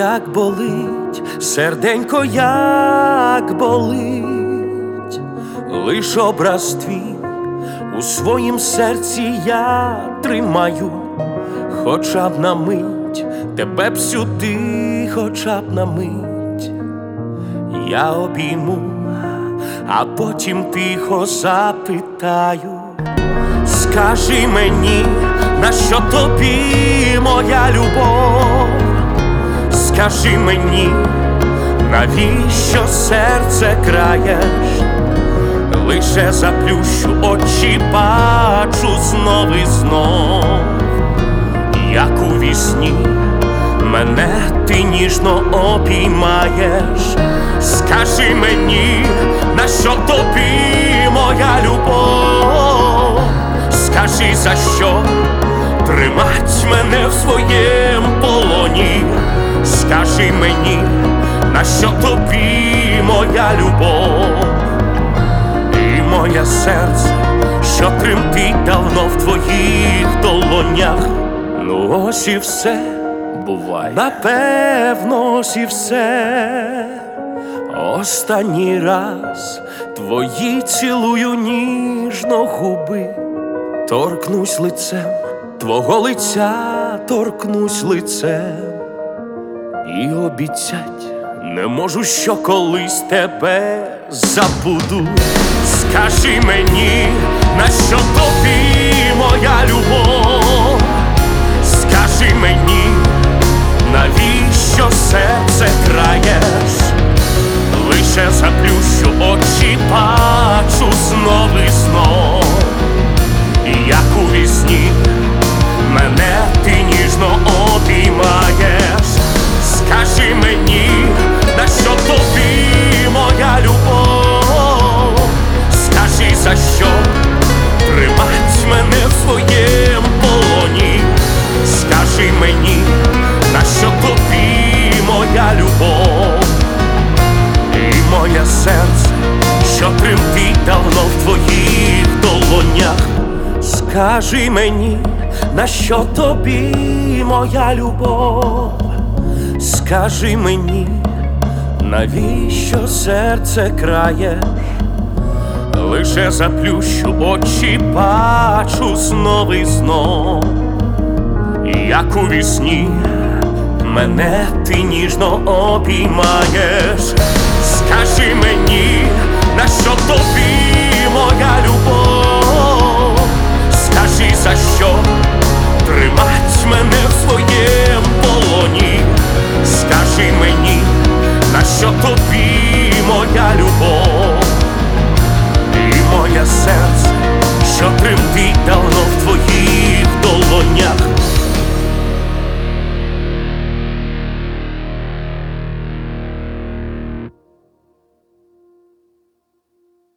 як болить, серденько, як болить, лиш образ твій у своїм серці я тримаю, хоча б на мить, тебе б сюди, хоча б на мить, я обійму, а потім тихо запитаю. Скажи мені, нащо тобі моя любов? Скажи мені, навіщо серце краєш? Лише заплющу очі, бачу знов і знов, як у вісні мене ти ніжно обіймаєш. Скажи мені, нащо тобі моя любов? Скажи, за що тримать мене в своєму полоні? Скажи мені, нащо тобі моя любов? І моє серце, що тремтить давно в твоїх долонях. Ну ось і все, бувай, напевно, ось і все. Останній раз твої цілую ніжно губи, торкнусь лицем твого лиця, торкнусь лицем, і обіцять не можу, що колись тебе забуду. Скажи мені, нащо тобі моя любов? Скажи мені, навіщо серце краєш? Лише заплющу очі, бачу знов і знов, як у вісні мене ти ніжно обіймаєш. Скажи мені, нащо тобі моя любов? Скажи, за що тримать мене в своєму полоні? Скажи мені, нащо тобі моя любов? І моє серце, що тремтить давно в твоїх долонях. Скажи мені, нащо тобі моя любов? Скажи мені, навіщо серце краєш? Лише заплющу очі, бачу знов і знов, як у вісні мене ти ніжно обіймаєш. Скажи мені, нащо тобі моя любов? Скажи, за що тримать мене в своєму полоні? Скажи мені, нащо тобі моя любов? І моє серце, що тремтить давно